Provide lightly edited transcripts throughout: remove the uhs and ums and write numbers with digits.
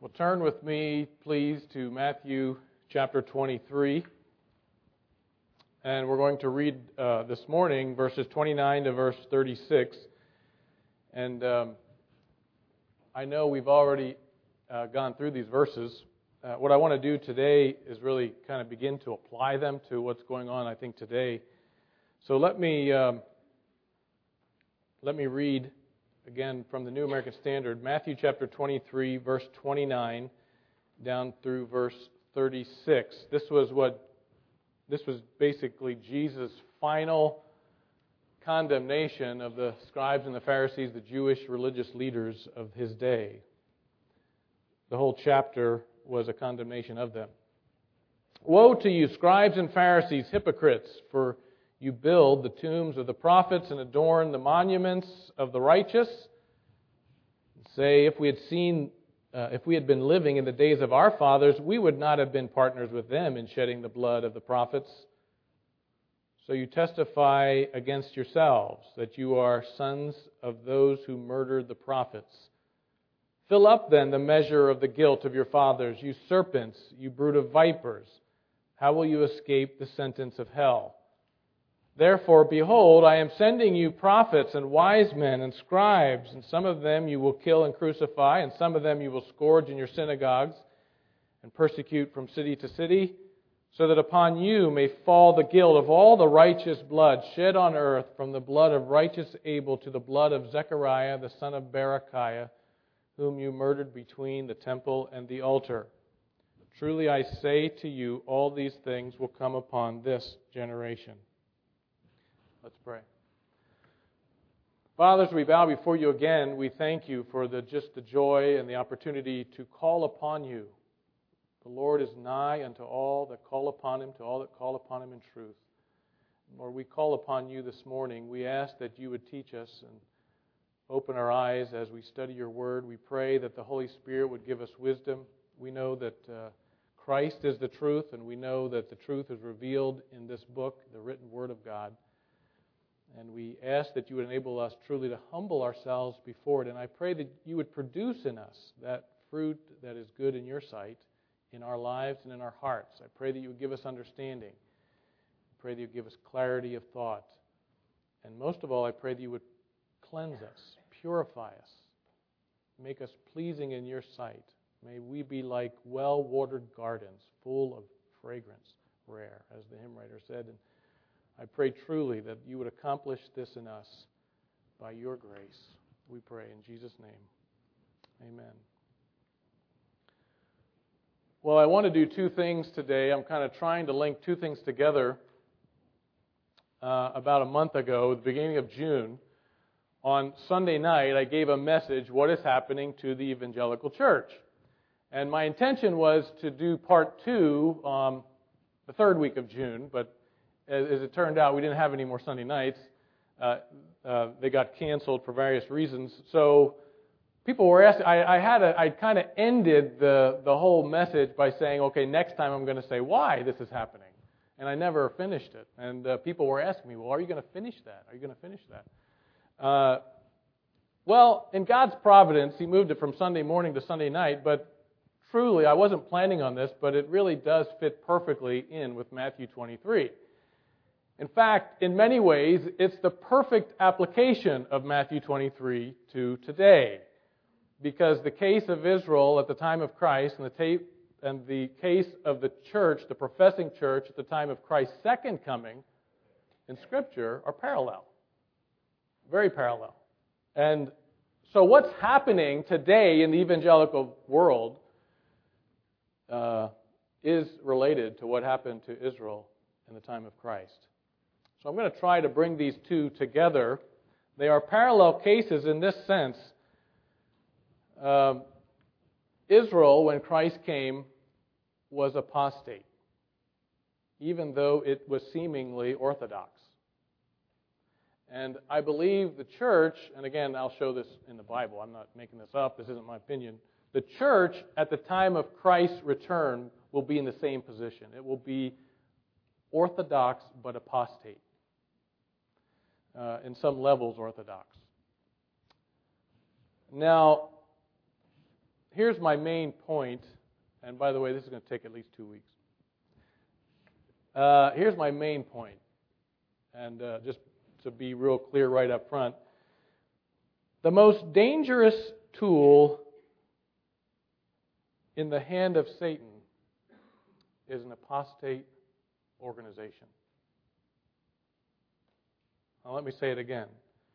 Well, turn with me, please, to Matthew chapter 23. And we're going to read this morning verses 29 to verse 36. And I know we've already gone through these verses. What I want to do today is really kind of begin to apply them to what's going on, I think, today. So let me read again from the New American Standard, Matthew chapter 23, verse 29, down through verse 36. This was basically Jesus' final condemnation of the scribes and the Pharisees, the Jewish religious leaders of his day. The whole chapter was a condemnation of them. Woe to you, scribes and Pharisees, hypocrites, for you build the tombs of the prophets and adorn the monuments of the righteous. Say, if we had been living in the days of our fathers, we would not have been partners with them in shedding the blood of the prophets. So you testify against yourselves that you are sons of those who murdered the prophets. Fill up then the measure of the guilt of your fathers, you serpents, you brood of vipers. How will you escape the sentence of hell? Therefore, behold, I am sending you prophets and wise men and scribes, and some of them you will kill and crucify, and some of them you will scourge in your synagogues and persecute from city to city, so that upon you may fall the guilt of all the righteous blood shed on earth, from the blood of righteous Abel to the blood of Zechariah, the son of Berechiah, whom you murdered between the temple and the altar. Truly I say to you, all these things will come upon this generation. Let's pray. Father, as we bow before you again, we thank you for the joy and the opportunity to call upon you. The Lord is nigh unto all that call upon him, to all that call upon him in truth. Lord, we call upon you this morning. We ask that you would teach us and open our eyes as we study your word. We pray that the Holy Spirit would give us wisdom. We know that Christ is the truth, and we know that the truth is revealed in this book, the written word of God. And we ask that you would enable us truly to humble ourselves before it. And I pray that you would produce in us that fruit that is good in your sight, in our lives and in our hearts. I pray that you would give us understanding. I pray that you would give us clarity of thought. And most of all, I pray that you would cleanse us, purify us, make us pleasing in your sight. May we be like well-watered gardens, full of fragrance, rare, as the hymn writer said. And I pray truly that you would accomplish this in us by your grace. We pray in Jesus' name. Amen. Well, I want to do two things today. I'm kind of trying to link two things together. About a month ago, at the beginning of June, on Sunday night, I gave a message, What is Happening to the Evangelical Church? And my intention was to do part two the third week of June, but as it turned out, we didn't have any more Sunday nights. They got canceled for various reasons. So people were asking. I kind of ended the whole message by saying, okay, next time I'm going to say why this is happening. And I never finished it. And people were asking me, well, are you going to finish that? Are you going to finish that? Well, in God's providence, He moved it from Sunday morning to Sunday night. But truly, I wasn't planning on this, but it really does fit perfectly in with Matthew 23. In fact, in many ways, it's the perfect application of Matthew 23 to today. Because the case of Israel at the time of Christ and the case of the church, the professing church at the time of Christ's second coming in Scripture are parallel. Very parallel. And so what's happening today in the evangelical world is related to what happened to Israel in the time of Christ. So I'm going to try to bring these two together. They are parallel cases in this sense. Israel, when Christ came, was apostate, even though it was seemingly orthodox. And I believe the church, and again, I'll show this in the Bible. I'm not making this up. This isn't my opinion. The church at the time of Christ's return will be in the same position. It will be orthodox but apostate. In some levels orthodox. Now, here's my main point. And by the way, this is going to take at least 2 weeks. Here's my main point. And just to be real clear right up front, the most dangerous tool in the hand of Satan is an apostate organization. Now, let me say it again.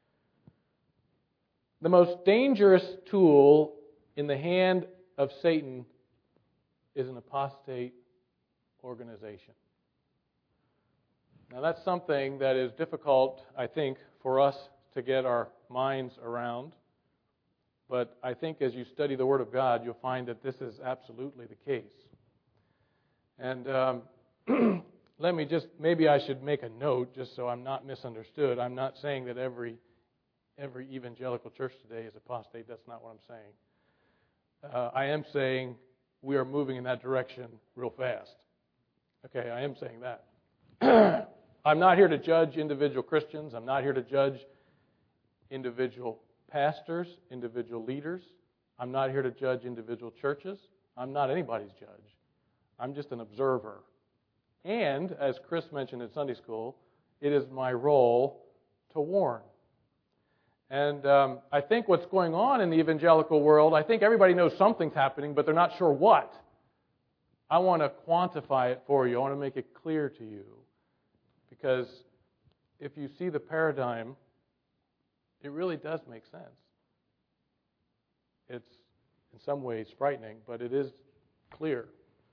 The most dangerous tool in the hand of Satan is an apostate organization. Now, that's something that is difficult, I think, for us to get our minds around. But I think as you study the Word of God, you'll find that this is absolutely the case. And let me just, maybe I should make a note just so I'm not misunderstood. I'm not saying that every evangelical church today is apostate. That's not what I'm saying. I am saying we are moving in that direction real fast. Okay, I am saying that. I'm not here to judge individual Christians. I'm not here to judge individual pastors, individual leaders. I'm not here to judge individual churches. I'm not anybody's judge. I'm just an observer. And, as Chris mentioned in Sunday school, it is my role to warn. And I think what's going on in the evangelical world, I think everybody knows something's happening, but they're not sure what. I want to quantify it for you. I want to make it clear to you. Because if you see the paradigm, it really does make sense. It's in some ways frightening, but it is clear.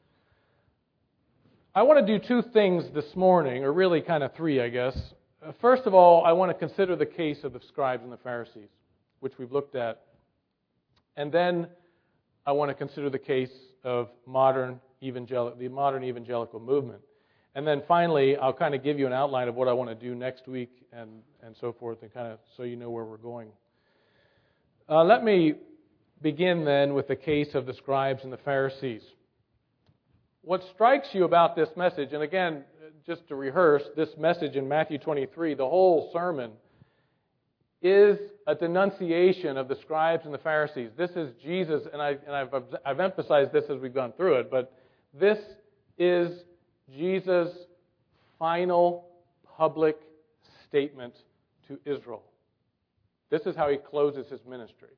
I want to do 2 things this morning, or really kind of 3, I guess. First of all, I want to consider the case of the scribes and the Pharisees, which we've looked at. And then I want to consider the case of the modern evangelical movement. And then finally, I'll kind of give you an outline of what I want to do next week and so forth, and kind of so you know where we're going. Let me begin then with the case of the scribes and the Pharisees. What strikes you about this message, and again, just to rehearse, this message in Matthew 23, the whole sermon, is a denunciation of the scribes and the Pharisees. This is Jesus, and I've emphasized this as we've gone through it, but this is Jesus' final public statement to Israel. This is how he closes his ministry.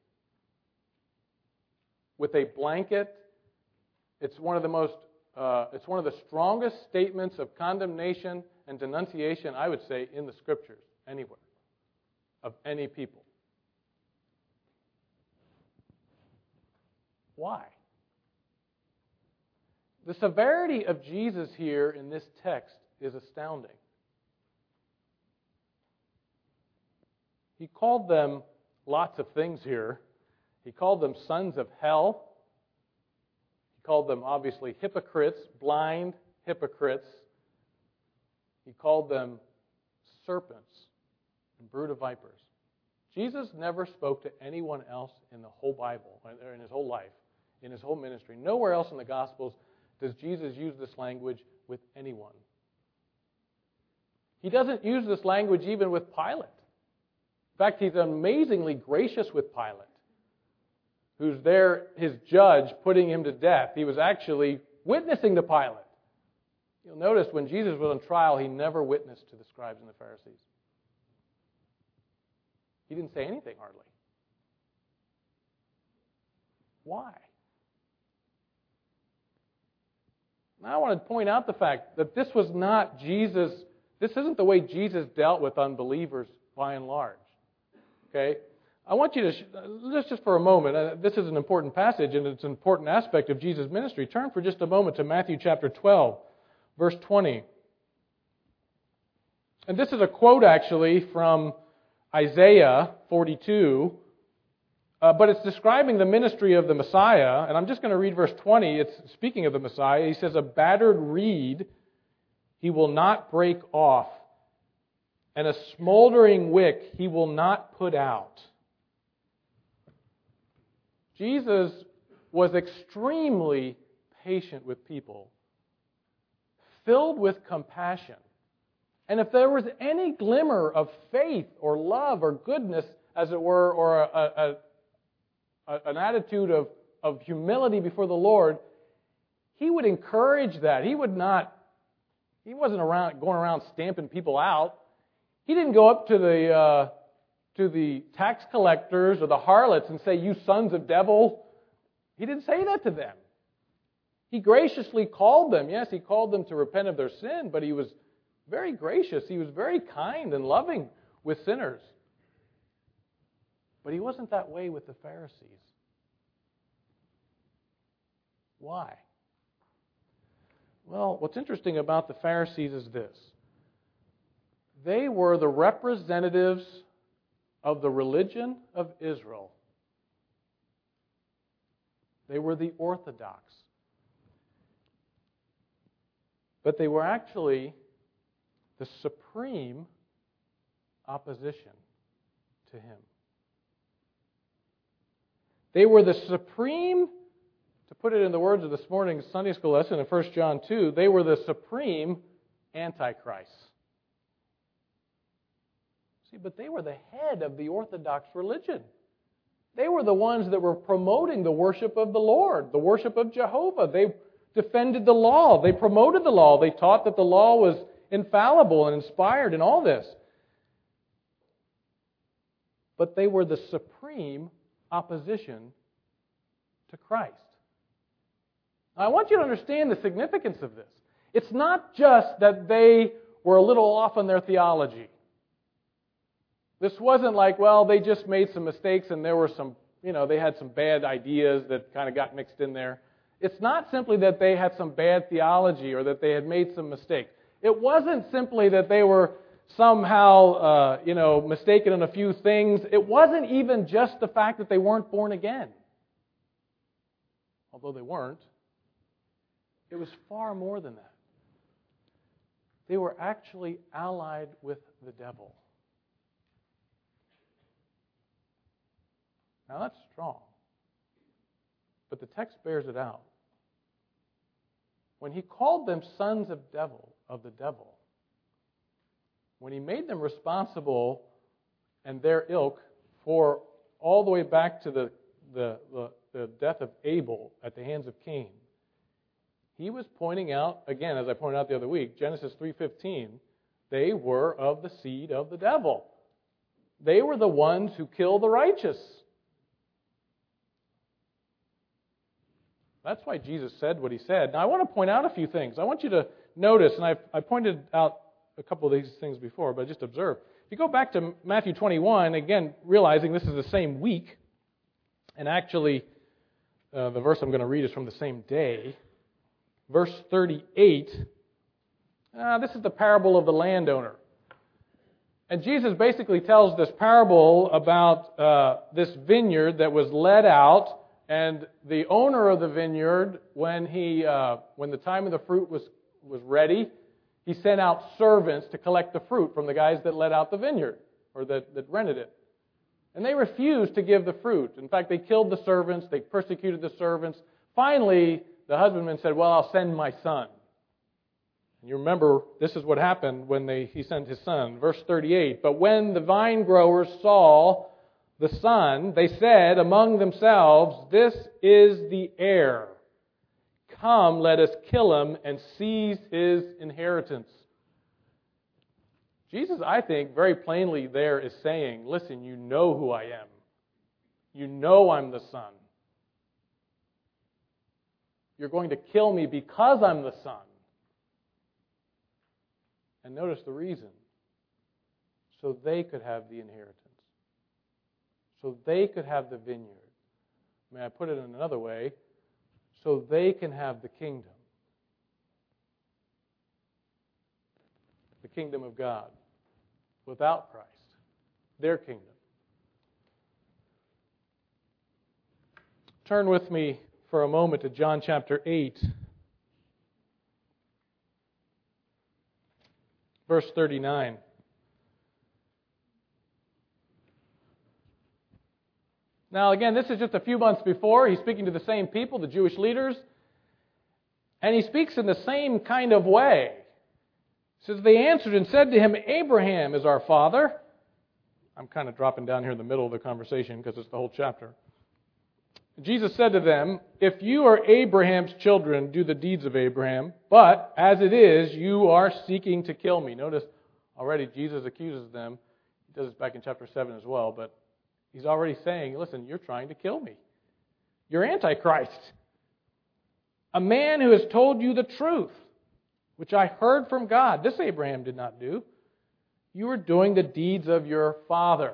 With a blanket, it's one of the strongest statements of condemnation and denunciation, I would say, in the Scriptures, anywhere, of any people. Why? The severity of Jesus here in this text is astounding. He called them lots of things here. He called them sons of hell. He called them, obviously, hypocrites, blind hypocrites. He called them serpents and brood of vipers. Jesus never spoke to anyone else in the whole Bible, or in his whole life, in his whole ministry. Nowhere else in the Gospels does Jesus use this language with anyone. He doesn't use this language even with Pilate. In fact, he's amazingly gracious with Pilate, who's there, his judge, putting him to death. He was actually witnessing to Pilate. You'll notice when Jesus was on trial, he never witnessed to the scribes and the Pharisees. He didn't say anything, hardly. Why? Now I want to point out the fact that this was not Jesus, this isn't the way Jesus dealt with unbelievers by and large. Okay? I want you to, just for a moment, this is an important passage and it's an important aspect of Jesus' ministry. Turn for just a moment to Matthew chapter 12, verse 20. And this is a quote actually from Isaiah 42, but it's describing the ministry of the Messiah. And I'm just going to read verse 20. It's speaking of the Messiah. He says, "A battered reed he will not break off, and a smoldering wick he will not put out." Jesus was extremely patient with people, filled with compassion. And if there was any glimmer of faith or love or goodness, as it were, or an attitude of of humility before the Lord, he would encourage that. He wasn't going around stamping people out. He didn't go up to the tax collectors or the harlots and say, "You sons of devil." He didn't say that to them. He graciously called them. Yes, he called them to repent of their sin, but he was very gracious. He was very kind and loving with sinners. But he wasn't that way with the Pharisees. Why? Well, what's interesting about the Pharisees is this. They were the representatives of the religion of Israel. They were the Orthodox. But they were actually the supreme opposition to him. They were the supreme, to put it in the words of this morning's Sunday school lesson in 1 John 2, they were the supreme Antichrist. See, but they were the head of the Orthodox religion. They were the ones that were promoting the worship of the Lord, the worship of Jehovah. They defended the law. They promoted the law. They taught that the law was infallible and inspired and all this. But they were the supreme opposition to Christ. Now, I want you to understand the significance of this. It's not just that they were a little off on their theology. This wasn't like, well, they just made some mistakes and there were some, they had some bad ideas that kind of got mixed in there. It's not simply that they had some bad theology or that they had made some mistakes. It wasn't simply that they were somehow, mistaken in a few things. It wasn't even just the fact that they weren't born again. Although they weren't. It was far more than that. They were actually allied with the devil. Now that's strong. But the text bears it out. When he called them sons of the devil, when he made them responsible and their ilk for all the way back to the death of Abel at the hands of Cain, he was pointing out, again, as I pointed out the other week, Genesis 3:15, they were of the seed of the devil. They were the ones who kill the righteous. That's why Jesus said what he said. Now, I want to point out a few things. I want you to notice, and I pointed out a couple of these things before, but just observe. If you go back to Matthew 21, again, realizing this is the same week, and actually the verse I'm going to read is from the same day. Verse 38, this is the parable of the landowner. And Jesus basically tells this parable about this vineyard that was let out. And the owner of the vineyard, when the time of the fruit was ready, he sent out servants to collect the fruit from the guys that let out the vineyard, or that rented it. And they refused to give the fruit. In fact, they killed the servants, they persecuted the servants. Finally, the husbandman said, well, I'll send my son. And you remember, this is what happened when he sent his son. Verse 38, but when the vine growers saw the son, they said among themselves, this is the heir. Come, let us kill him and seize his inheritance. Jesus, I think, very plainly there is saying, listen, you know who I am. You know I'm the son. You're going to kill me because I'm the son. And notice the reason. So they could have the inheritance. So they could have the vineyard. May I put it in another way? So they can have the kingdom. The kingdom of God. Without Christ. Their kingdom. Turn with me for a moment to John chapter 8. Verse 39. Now, again, this is just a few months before. He's speaking to the same people, the Jewish leaders. And he speaks in the same kind of way. It says, they answered and said to him, Abraham is our father. I'm kind of dropping down here in the middle of the conversation because it's the whole chapter. Jesus said to them, "If you are Abraham's children, do the deeds of Abraham. But as it is, you are seeking to kill me." Notice already Jesus accuses them. He does this back in chapter 7 as well. But he's already saying, listen, you're trying to kill me. You're Antichrist. A man who has told you the truth, which I heard from God. This Abraham did not do. You are doing the deeds of your father.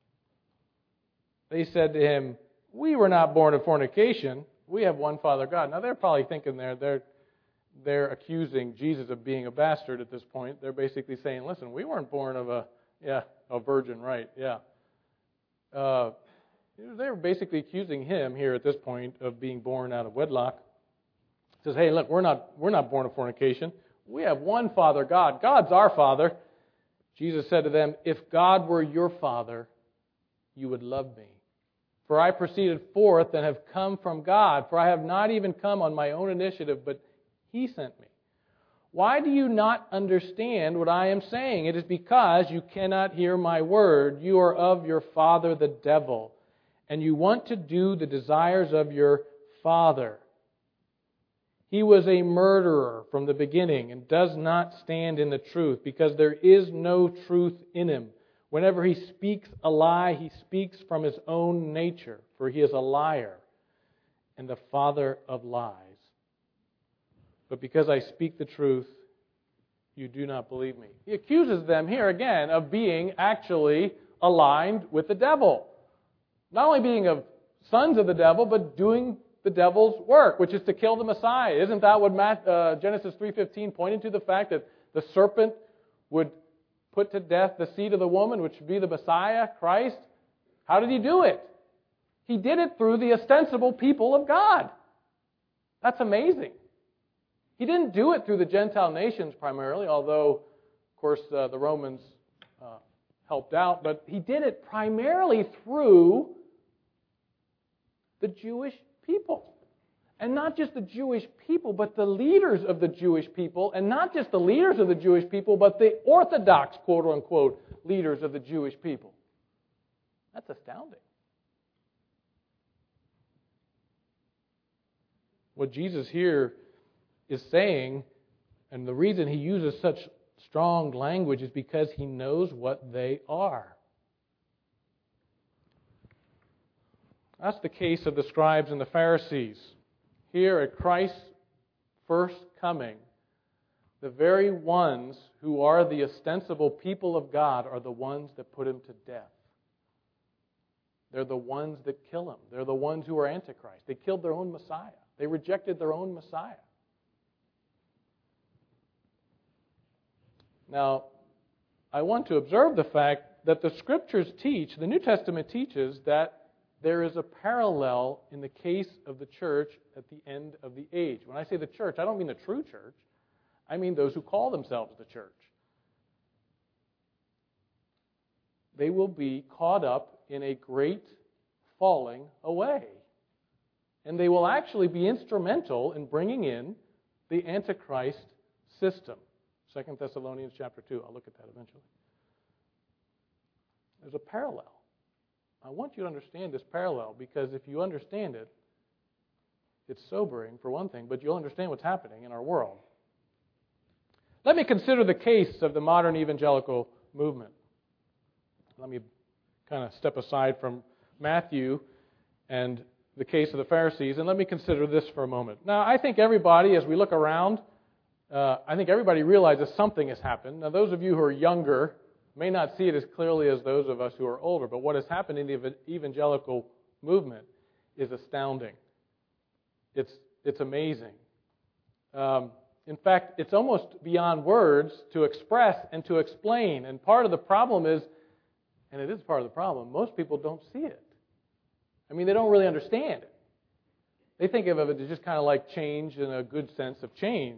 They said to him, "We were not born of fornication. We have one Father, God." Now they're probably thinking they're accusing Jesus of being a bastard at this point. They're basically saying, listen, we weren't born of a virgin, right? Yeah. They're basically accusing him here at this point of being born out of wedlock. He says, hey, look, we're not born of fornication. We have one Father, God. God's our Father. Jesus said to them, "If God were your Father, you would love me. For I proceeded forth and have come from God. For I have not even come on my own initiative, but He sent me. Why do you not understand what I am saying? It is because you cannot hear my word. You are of your father the devil, and you want to do the desires of your father. He was a murderer from the beginning and does not stand in the truth, because there is no truth in him. Whenever he speaks a lie, he speaks from his own nature, for he is a liar and the father of lies. But because I speak the truth, you do not believe me." He accuses them here again of being actually aligned with the devil. Not only being of sons of the devil, but doing the devil's work, which is to kill the Messiah. Isn't that what Genesis 3:15 pointed to? The fact that the serpent would put to death the seed of the woman, which would be the Messiah, Christ. How did he do it? He did it through the ostensible people of God. That's amazing. He didn't do it through the Gentile nations primarily, although, of course, the Romans helped out. But he did it primarily through the Jewish people. And not just the Jewish people, but the leaders of the Jewish people. And not just the leaders of the Jewish people, but the orthodox, quote-unquote, leaders of the Jewish people. That's astounding. What Jesus here is saying, and the reason he uses such strong language is because he knows what they are. That's the case of the scribes and the Pharisees. Here at Christ's first coming, the very ones who are the ostensible people of God are the ones that put him to death. They're the ones that kill him. They're the ones who are Antichrist. They killed their own Messiah. They rejected their own Messiah. Now, I want to observe the fact that the Scriptures teach, the New Testament teaches, that there is a parallel in the case of the church at the end of the age. When I say the church, I don't mean the true church. I mean those who call themselves the church. They will be caught up in a great falling away. And they will actually be instrumental in bringing in the Antichrist system. 2 Thessalonians chapter 2. I'll look at that eventually. There's a parallel. I want you to understand this parallel, because if you understand it, it's sobering for one thing, but you'll understand what's happening in our world. Let me consider the case of the modern evangelical movement. Let me kind of step aside from Matthew and the case of the Pharisees, and let me consider this for a moment. Now, I think everybody, as we look around, I think everybody realizes something has happened. Now, those of you who are younger may not see it as clearly as those of us who are older, but what has happened in the evangelical movement is astounding. It's amazing. In fact, it's almost beyond words to express and to explain. And part of the problem is, and it is part of the problem, most people don't see it. I mean, they don't really understand it. They think of it as just kind of like change in a good sense of change.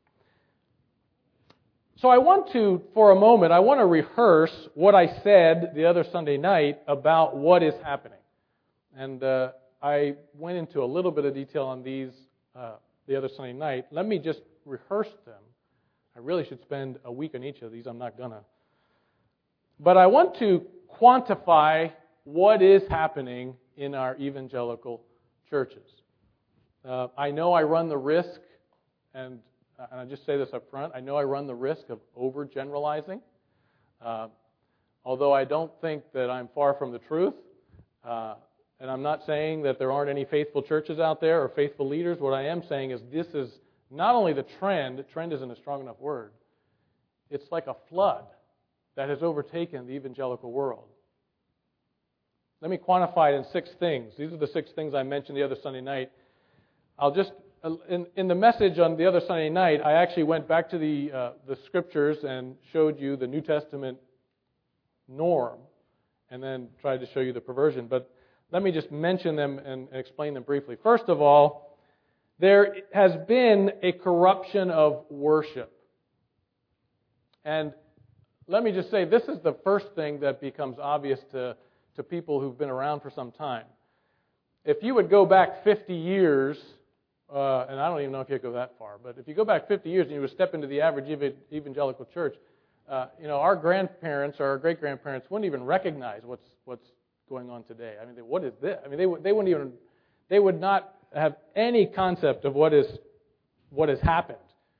So for a moment, I want to rehearse what I said the other Sunday night about what is happening. And I went into a little bit of detail on these the other Sunday night. Let me just rehearse them. I really should spend a week on each of these. I'm not going to. But I want to quantify what is happening in our evangelical churches. I know I run the risk, and I just say this up front, I know I run the risk of overgeneralizing. Although I don't think that I'm far from the truth, and I'm not saying that there aren't any faithful churches out there or faithful leaders. What I am saying is this is not only the trend isn't a strong enough word, it's like a flood that has overtaken the evangelical world. Let me quantify it in 6 things. These are the 6 things I mentioned the other Sunday night. I'll just, in the message on the other Sunday night, I actually went back to the Scriptures and showed you the New Testament norm, and then tried to show you the perversion. But let me just mention them and explain them briefly. First of all, there has been a corruption of worship. And let me just say, this is the first thing that becomes obvious to people who've been around for some time. If you would go back 50 years, and I don't even know if you could go that far, but if you go back 50 years and you would step into the average evangelical church, our grandparents or our great-grandparents wouldn't even recognize what's going on today. I mean, what is this? I mean, they would not have any concept of what has happened.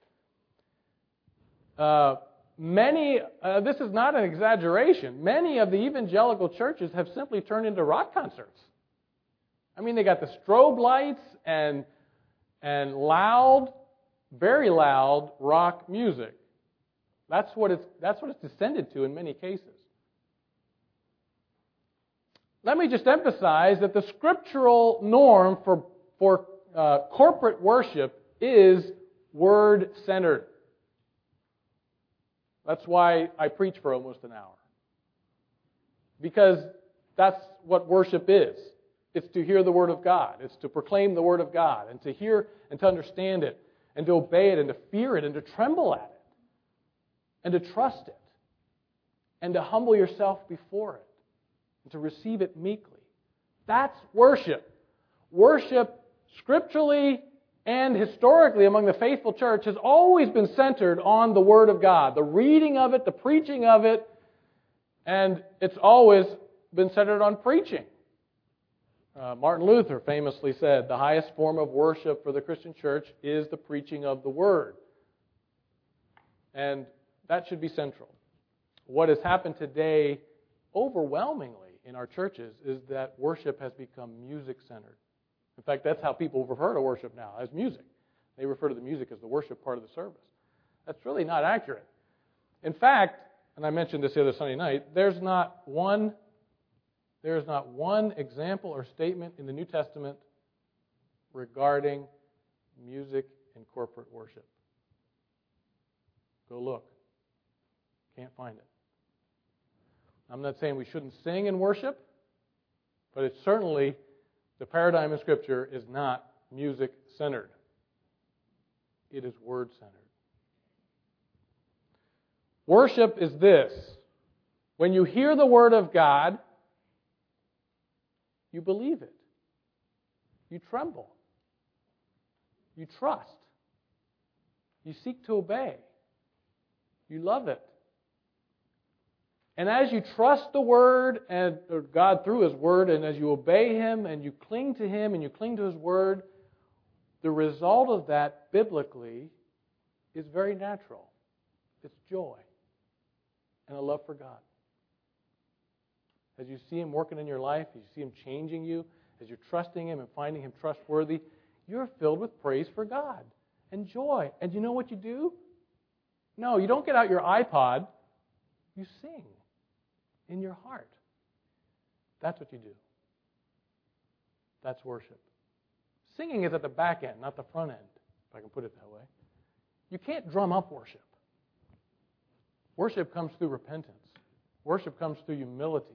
This is not an exaggeration. Many of the evangelical churches have simply turned into rock concerts. I mean, they got the strobe lights and loud, very loud rock music. That's what it's descended to in many cases. Let me just emphasize that the scriptural norm for corporate worship is word-centered. That's why I preach for almost an hour. Because that's what worship is. It's to hear the Word of God. It's to proclaim the Word of God and to hear and to understand it and to obey it and to fear it and to tremble at it and to trust it and to humble yourself before it and to receive it meekly. That's worship. Worship, scripturally and historically among the faithful church, has always been centered on the Word of God, the reading of it, the preaching of it, and it's always been centered on preaching. Martin Luther famously said, the highest form of worship for the Christian church is the preaching of the Word. And that should be central. What has happened today, overwhelmingly in our churches, is that worship has become music-centered. In fact, that's how people refer to worship now, as music. They refer to the music as the worship part of the service. That's really not accurate. In fact, and I mentioned this the other Sunday night, there's not one example or statement in the New Testament regarding music in corporate worship. Go look. Can't find it. I'm not saying we shouldn't sing in worship, but it's certainly, the paradigm in Scripture is not music-centered. It is word-centered. Worship is this. When you hear the Word of God, you believe it. You tremble. You trust. You seek to obey. You love it. And as you trust the Word and God through His Word, and as you obey Him and you cling to Him and you cling to His Word, the result of that biblically is very natural. It's joy and a love for God. As you see Him working in your life, as you see Him changing you, as you're trusting Him and finding Him trustworthy, you're filled with praise for God and joy. And you know what you do? No, you don't get out your iPod. You sing in your heart. That's what you do. That's worship. Singing is at the back end, not the front end, if I can put it that way. You can't drum up worship. Worship comes through repentance. Worship comes through humility.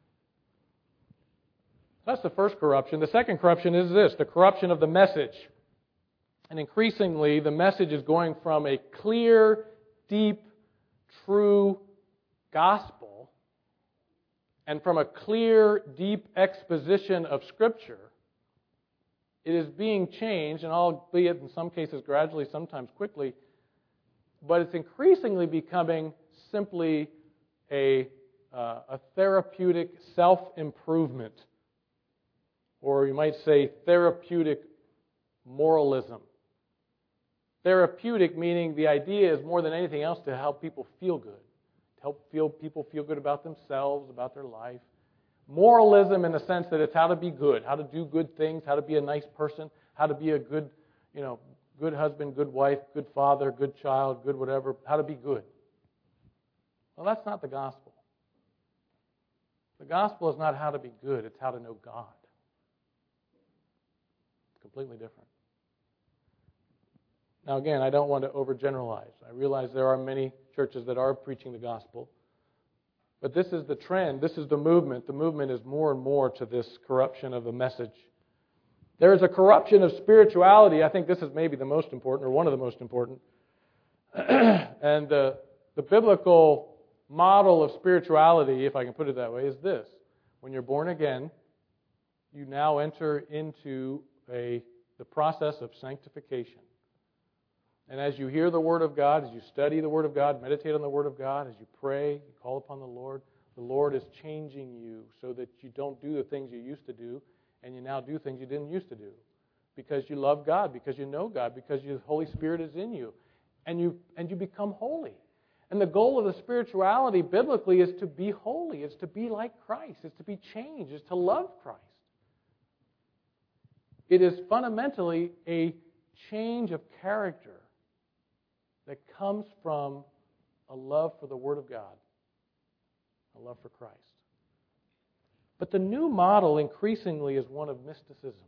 That's the first corruption. The second corruption is this, the corruption of the message. And increasingly, the message is going from a clear, deep, true gospel and from a clear, deep exposition of Scripture, it is being changed, and albeit in some cases gradually, sometimes quickly, but it's increasingly becoming simply a therapeutic self-improvement or you might say therapeutic moralism. Therapeutic meaning the idea is more than anything else to help people feel good, to help people feel good about themselves, about their life. Moralism in the sense that it's how to be good, how to do good things, how to be a nice person, how to be a good, good husband, good wife, good father, good child, good whatever, how to be good. Well, that's not the gospel. The gospel is not how to be good, it's how to know God. It's completely different. Now again, I don't want to overgeneralize. I realize there are many churches that are preaching the gospel. But this is the trend, this is the movement. The movement is more and more to this corruption of the message. There is a corruption of spirituality. I think this is maybe the most important, or one of the most important. And the biblical model of spirituality, if I can put it that way, is this. When you're born again, you now enter into the process of sanctification. And as you hear the Word of God, as you study the Word of God, meditate on the Word of God, as you pray, you call upon the Lord is changing you so that you don't do the things you used to do, and you now do things you didn't used to do. Because you love God, because you know God, because the Holy Spirit is in you. And you become holy. And the goal of the spirituality biblically is to be holy. It's to be like Christ. It's to be changed. It's to love Christ. It is fundamentally a change of character that comes from a love for the Word of God, a love for Christ. But the new model increasingly is one of mysticism.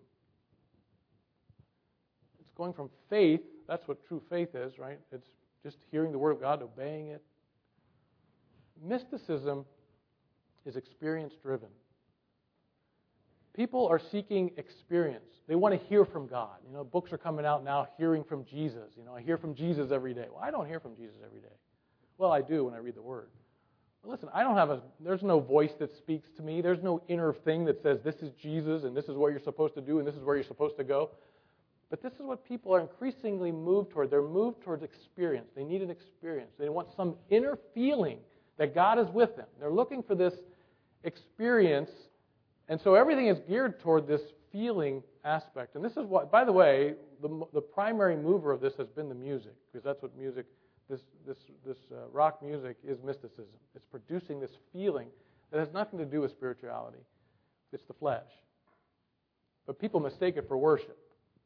It's going from faith, that's what true faith is, right? It's just hearing the Word of God, obeying it. Mysticism is experience-driven. People are seeking experience. They want to hear from God. Books are coming out now, hearing from Jesus. I hear from Jesus every day. Well, I don't hear from Jesus every day. Well, I do when I read the Word. But listen, there's no voice that speaks to me. There's no inner thing that says, this is Jesus, and this is what you're supposed to do, and this is where you're supposed to go. But this is what people are increasingly moved toward. They're moved towards experience. They need an experience. They want some inner feeling that God is with them. They're looking for this experience. And so everything is geared toward this feeling aspect. And this is what, by the way, the primary mover of this has been the music, because that's what music, this rock music is mysticism. It's producing this feeling that has nothing to do with spirituality. It's the flesh. But people mistake it for worship.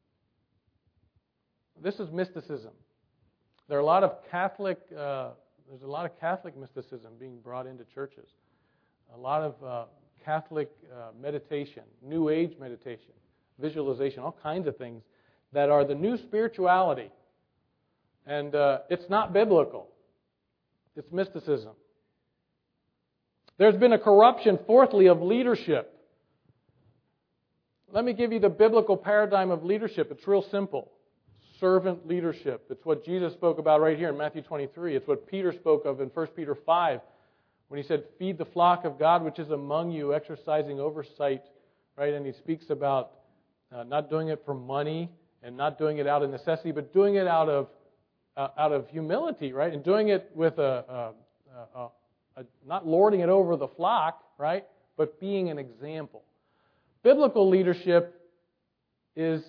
This is mysticism. There's a lot of Catholic mysticism being brought into churches. A lot of Catholic meditation, New Age meditation, visualization, all kinds of things that are the new spirituality. And it's not biblical. It's mysticism. There's been a corruption, fourthly, of leadership. Let me give you the biblical paradigm of leadership. It's real simple. Servant leadership. It's what Jesus spoke about right here in Matthew 23. It's what Peter spoke of in 1 Peter 5. When he said, feed the flock of God which is among you, exercising oversight, right? And he speaks about not doing it for money and not doing it out of necessity, but doing it out of humility, right? And doing it with not lording it over the flock, right? But being an example. Biblical leadership is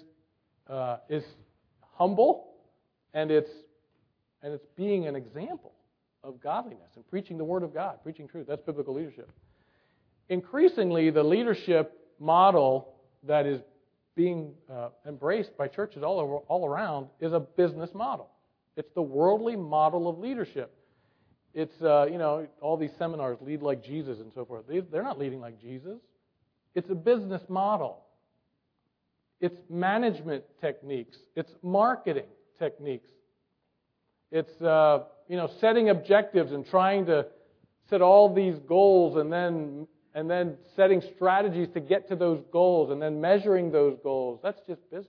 humble, and it's being an example of godliness and preaching the Word of God, preaching truth. That's biblical leadership. Increasingly, the leadership model that is being embraced by churches all around is a business model. It's the worldly model of leadership. It's, all these seminars, lead like Jesus and so forth. They're not leading like Jesus. It's a business model. It's management techniques. It's marketing techniques. It's, setting objectives and trying to set all these goals and then setting strategies to get to those goals and then measuring those goals. That's just business.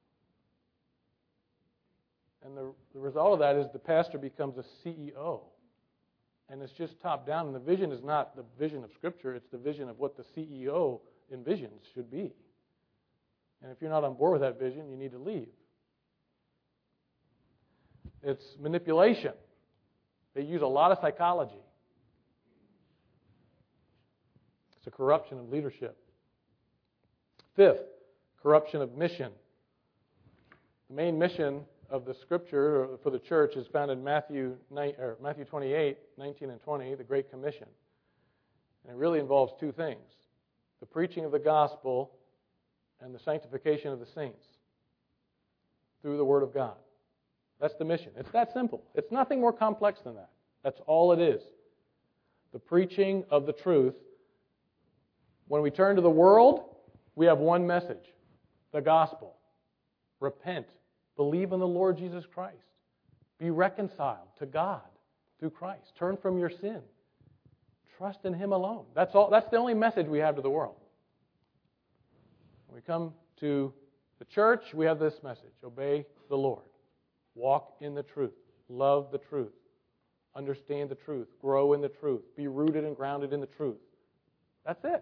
And the result of that is the pastor becomes a CEO. And it's just top down. And the vision is not the vision of Scripture. It's the vision of what the CEO envisions should be. And if you're not on board with that vision, you need to leave. It's manipulation. They use a lot of psychology. It's a corruption of leadership. Fifth, corruption of mission. The main mission of the Scripture for the church is found in Matthew 28, 19 and 20, the Great Commission. And it really involves two things: the preaching of the gospel and the sanctification of the saints through the Word of God. That's the mission. It's that simple. It's nothing more complex than that. That's all it is. The preaching of the truth. When we turn to the world, we have one message: the gospel. Repent. Believe in the Lord Jesus Christ. Be reconciled to God through Christ. Turn from your sin. Trust in Him alone. That's all. That's the only message we have to the world. When we come to the church, we have this message: obey the Lord. Walk in the truth. Love the truth. Understand the truth. Grow in the truth. Be rooted and grounded in the truth. That's it.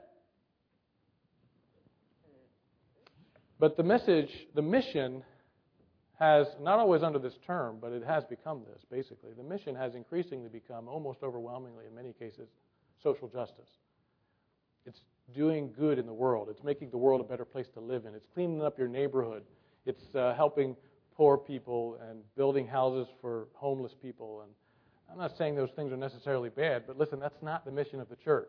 But the message, the mission, has, not always under this term, but it has become this, basically. The mission has increasingly become, almost overwhelmingly in many cases, social justice. It's doing good in the world. It's making the world a better place to live in. It's cleaning up your neighborhood. It's helping poor people and building houses for homeless people. And I'm not saying those things are necessarily bad, but listen, that's not the mission of the church.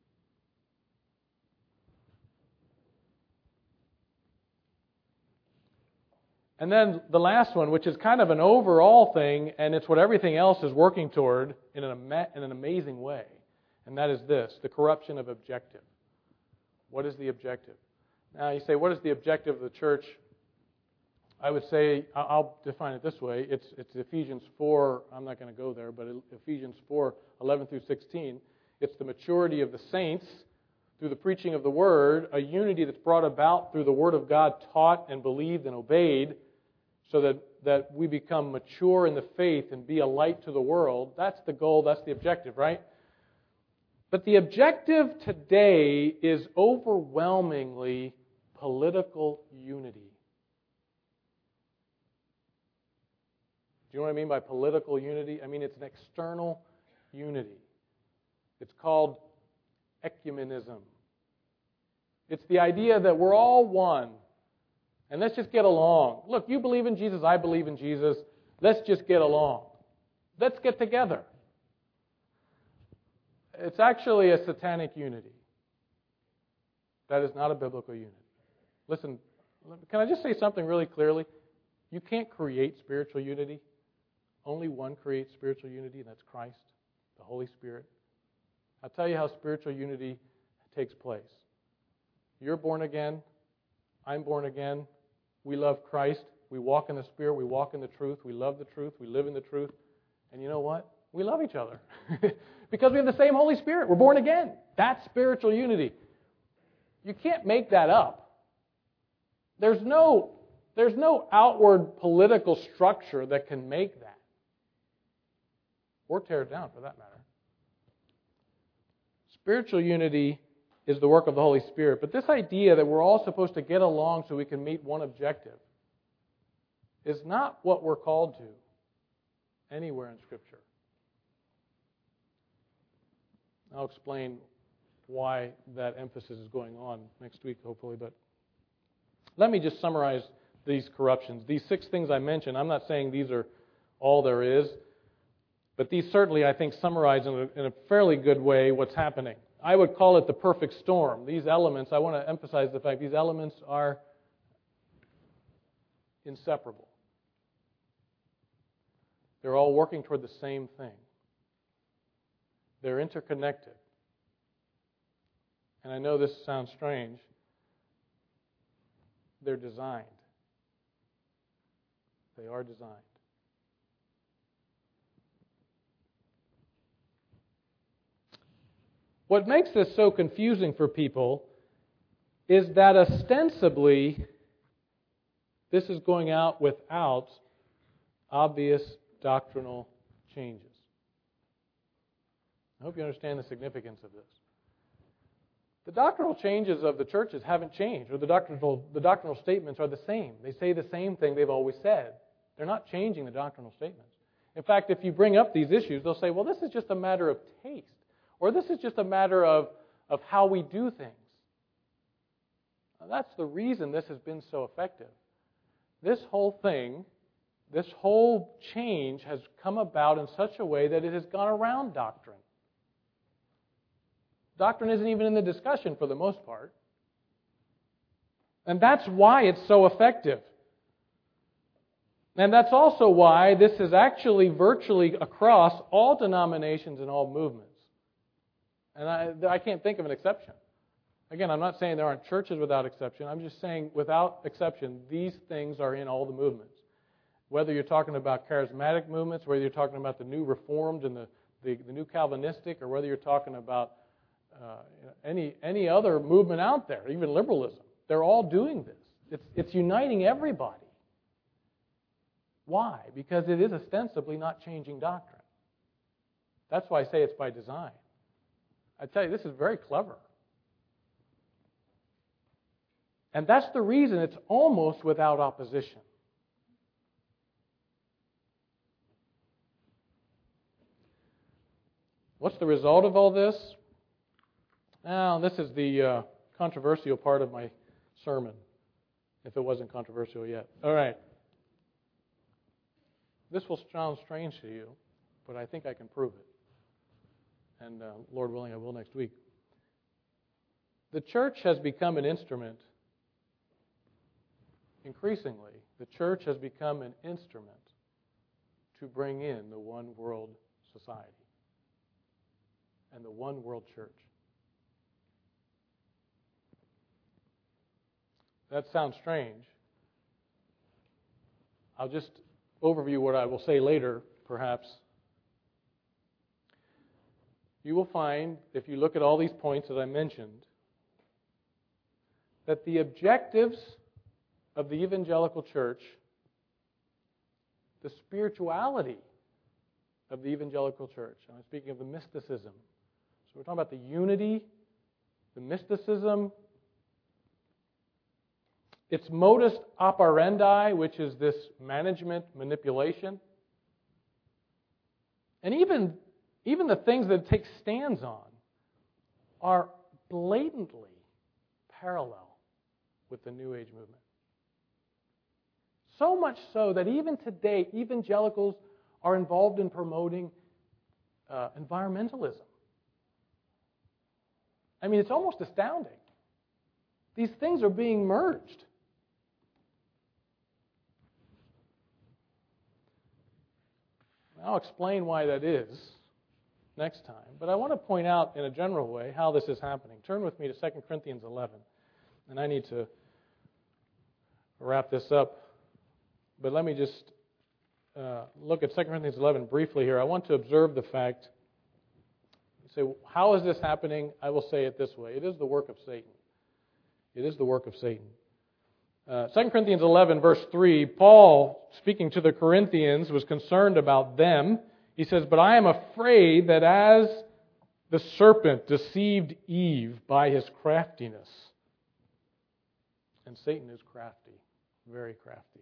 And then the last one, which is kind of an overall thing, and it's what everything else is working toward in an amazing way, and that is this: the corruption of objective. What is the objective? Now you say, what is the objective of the church? I would say, I'll define it this way. It's Ephesians 4, I'm not going to go there, but Ephesians 4, 11 through 16. It's the maturity of the saints through the preaching of the Word, a unity that's brought about through the Word of God taught and believed and obeyed, so that we become mature in the faith and be a light to the world. That's the goal, that's the objective, right? But the objective today is overwhelmingly political unity. Do you know what I mean by political unity? I mean, it's an external unity. It's called ecumenism. It's the idea that we're all one, and let's just get along. Look, you believe in Jesus, I believe in Jesus. Let's just get along. Let's get together. It's actually a satanic unity. That is not a biblical unity. Listen, can I just say something really clearly? You can't create spiritual unity. Only one creates spiritual unity, and that's Christ, the Holy Spirit. I'll tell you how spiritual unity takes place. You're born again. I'm born again. We love Christ. We walk in the Spirit. We walk in the truth. We love the truth. We live in the truth. And you know what? We love each other. Because we have the same Holy Spirit. We're born again. That's spiritual unity. You can't make that up. There's no outward political structure that can make that. Or tear it down, for that matter. Spiritual unity is the work of the Holy Spirit. But this idea that we're all supposed to get along so we can meet one objective is not what we're called to anywhere in Scripture. I'll explain why that emphasis is going on next week, hopefully. But let me just summarize these corruptions. These 6 things I mentioned, I'm not saying these are all there is, but these certainly, I think, summarize in a fairly good way what's happening. I would call it the perfect storm. These elements, I want to emphasize the fact these elements are inseparable. They're all working toward the same thing. They're interconnected. And I know this sounds strange. They're designed. They are designed. What makes this so confusing for people is that ostensibly this is going out without obvious doctrinal changes. I hope you understand the significance of this. The doctrinal changes of the churches haven't changed, or the doctrinal statements are the same. They say the same thing they've always said. They're not changing the doctrinal statements. In fact, if you bring up these issues, they'll say, well, this is just a matter of taste. Or this is just a matter of how we do things. Now, that's the reason this has been so effective. This whole thing, this whole change has come about in such a way that it has gone around doctrine. Doctrine isn't even in the discussion for the most part. And that's why it's so effective. And that's also why this is actually virtually across all denominations and all movements. And I can't think of an exception. Again, I'm not saying there aren't churches without exception. I'm just saying without exception, these things are in all the movements. Whether you're talking about charismatic movements, whether you're talking about the new Reformed and the new Calvinistic, or whether you're talking about any other movement out there, even liberalism, they're all doing this. It's uniting everybody. Why? Because it is ostensibly not changing doctrine. That's why I say it's by design. I tell you, this is very clever. And that's the reason it's almost without opposition. What's the result of all this? Now, this is the controversial part of my sermon, if it wasn't controversial yet. All right. This will sound strange to you, but I think I can prove it. And Lord willing, I will next week. The church has become an instrument. Increasingly, the church has become an instrument to bring in the one world society and the one world church. That sounds strange. I'll just overview what I will say later, perhaps. You will find, if you look at all these points that I mentioned, that the objectives of the evangelical church, the spirituality of the evangelical church, I'm speaking of the mysticism. So we're talking about the unity, the mysticism, its modus operandi, which is this management manipulation, and even the things that it takes stands on are blatantly parallel with the New Age movement. So much so that even today, evangelicals are involved in promoting environmentalism. I mean, it's almost astounding. These things are being merged. I'll explain why that is next time. But I want to point out in a general way how this is happening. Turn with me to 2 Corinthians 11. And I need to wrap this up. But let me just look at 2 Corinthians 11 briefly here. I want to observe the fact. You say, how is this happening? I will say it this way. It is the work of Satan. It is the work of Satan. 2 Corinthians 11, verse 3, Paul, speaking to the Corinthians, was concerned about them. He says, but I am afraid that as the serpent deceived Eve by his craftiness, and Satan is crafty, very crafty,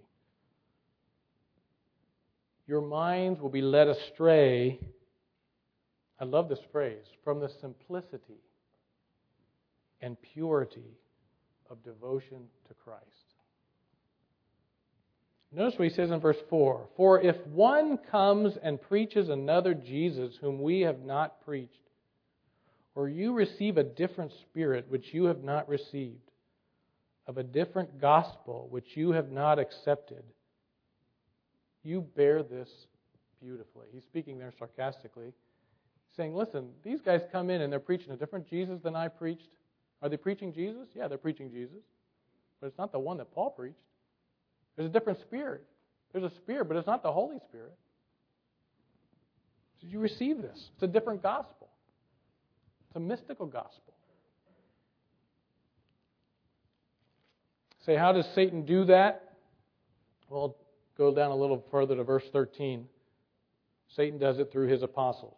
your minds will be led astray, I love this phrase, from the simplicity and purity of devotion to Christ. Notice what he says in verse 4. For if one comes and preaches another Jesus whom we have not preached, or you receive a different spirit which you have not received, of a different gospel which you have not accepted, you bear this beautifully. He's speaking there sarcastically, saying, listen, these guys come in and they're preaching a different Jesus than I preached. Are they preaching Jesus? Yeah, they're preaching Jesus. But it's not the one that Paul preached. There's a different spirit. There's a spirit, but it's not the Holy Spirit. Did you receive this? It's a different gospel. It's a mystical gospel. Say, how does Satan do that? Well, go down a little further to verse 13. Satan does it through his apostles.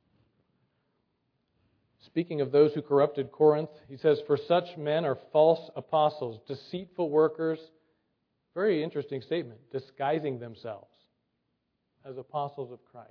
Speaking of those who corrupted Corinth, he says, for such men are false apostles, deceitful workers. Very interesting statement. Disguising themselves as apostles of Christ.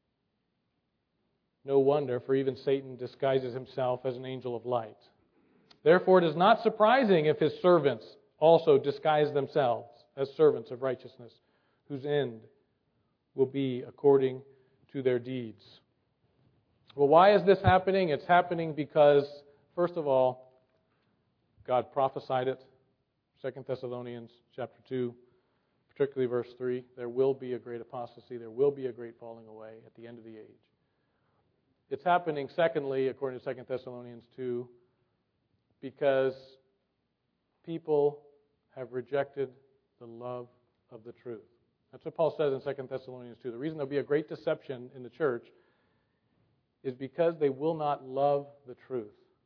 No wonder, for even Satan disguises himself as an angel of light. Therefore, it is not surprising if his servants also disguise themselves as servants of righteousness, whose end will be according to their deeds. Well, why is this happening? It's happening because, first of all, God prophesied it. 2 Thessalonians chapter 2, particularly verse 3, there will be a great apostasy, there will be a great falling away at the end of the age. It's happening, secondly, according to 2 Thessalonians 2, because people have rejected the love of the truth. That's what Paul says in 2 Thessalonians 2. The reason there'll be a great deception in the church is because they will not love the truth.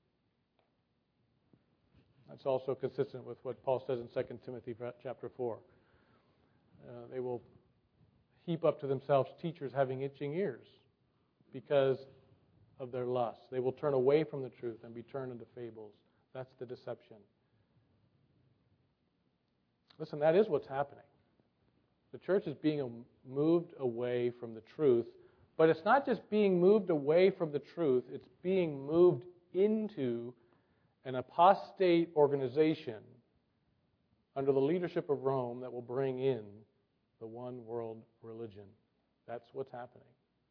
That's also consistent with what Paul says in 2 Timothy chapter 4. They will heap up to themselves teachers having itching ears because of their lust. They will turn away from the truth and be turned into fables. That's the deception. Listen, that is what's happening. The church is being moved away from the truth, but it's not just being moved away from the truth, it's being moved into an apostate organization under the leadership of Rome that will bring in the one world religion. That's what's happening.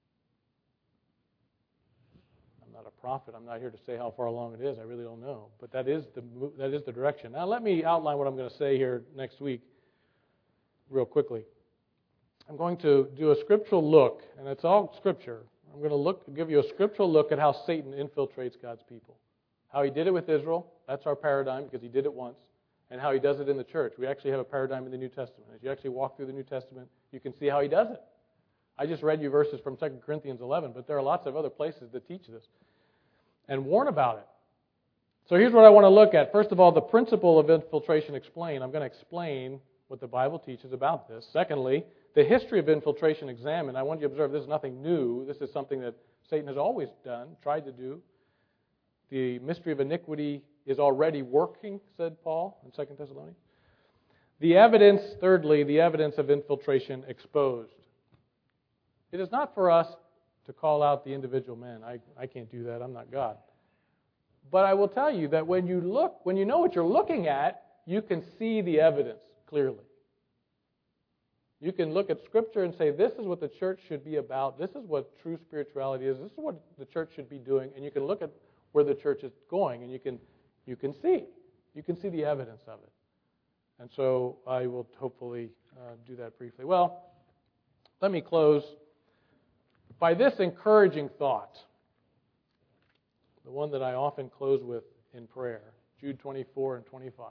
I'm not a prophet. I'm not here to say how far along it is. I really don't know. But that is the direction. Now let me outline what I'm going to say here next week real quickly. I'm going to do a scriptural look, and it's all scripture. I'm going to give you a scriptural look at how Satan infiltrates God's people. How he did it with Israel, that's our paradigm because he did it once, and how he does it in the church. We actually have a paradigm in the New Testament. As you actually walk through the New Testament, you can see how he does it. I just read you verses from 2 Corinthians 11, but there are lots of other places that teach this and warn about it. So here's what I want to look at. First of all, the principle of infiltration explained. I'm going to explain what the Bible teaches about this. Secondly, the history of infiltration examined. I want you to observe this is nothing new. This is something that Satan has always done, tried to do. The mystery of iniquity is already working, said Paul in 2 Thessalonians. The evidence, thirdly, the evidence of infiltration exposed. It is not for us to call out the individual men. I can't do that. I'm not God. But I will tell you that when you know what you're looking at, you can see the evidence clearly. You can look at Scripture and say, this is what the church should be about. This is what true spirituality is. This is what the church should be doing. And you can look at where the church is going, and you can see. You can see the evidence of it. And so I will hopefully do that briefly. Well, let me close by this encouraging thought, the one that I often close with in prayer, Jude 24 and 25.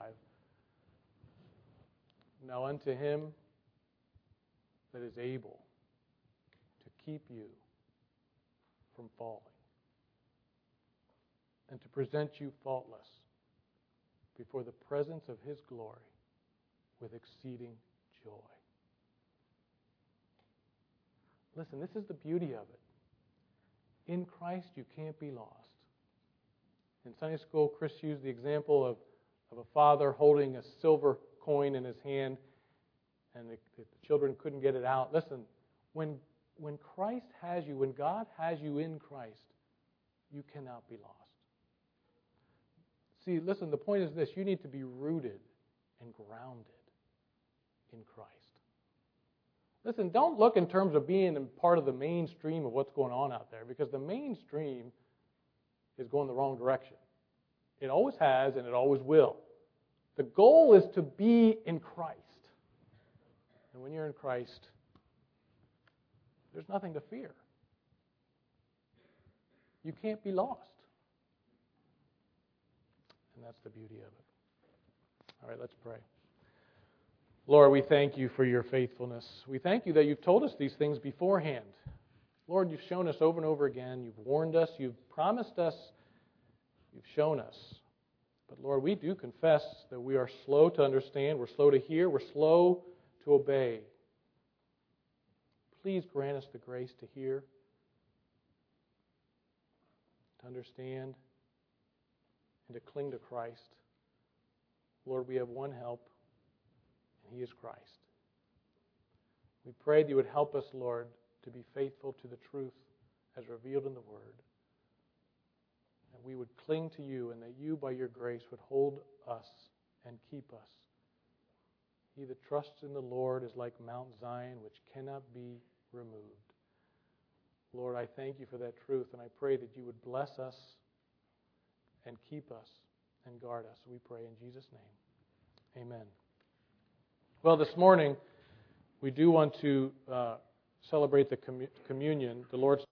Now unto him that is able to keep you from falling and to present you faultless before the presence of his glory with exceeding joy. Listen, this is the beauty of it. In Christ, you can't be lost. In Sunday school, Chris used the example of a father holding a silver coin in his hand, and the children couldn't get it out. Listen, when Christ has you, when God has you in Christ, you cannot be lost. See, listen, the point is this. You need to be rooted and grounded in Christ. Listen, don't look in terms of being part of the mainstream of what's going on out there, because the mainstream is going the wrong direction. It always has, and it always will. The goal is to be in Christ. And when you're in Christ, there's nothing to fear. You can't be lost. And that's the beauty of it. All right, let's pray. Lord, we thank you for your faithfulness. We thank you that you've told us these things beforehand. Lord, you've shown us over and over again. You've warned us. You've promised us. You've shown us. But Lord, we do confess that we are slow to understand. We're slow to hear. We're slow to obey. Please grant us the grace to hear, to understand, and to cling to Christ. Lord, we have one help, and He is Christ. We pray that you would help us, Lord, to be faithful to the truth as revealed in the Word. And we would cling to you and that you, by your grace, would hold us and keep us. He that trusts in the Lord is like Mount Zion, which cannot be removed. Lord, I thank you for that truth, and I pray that you would bless us and keep us and guard us. We pray in Jesus' name. Amen. Well, this morning, we do want to celebrate the communion, the Lord's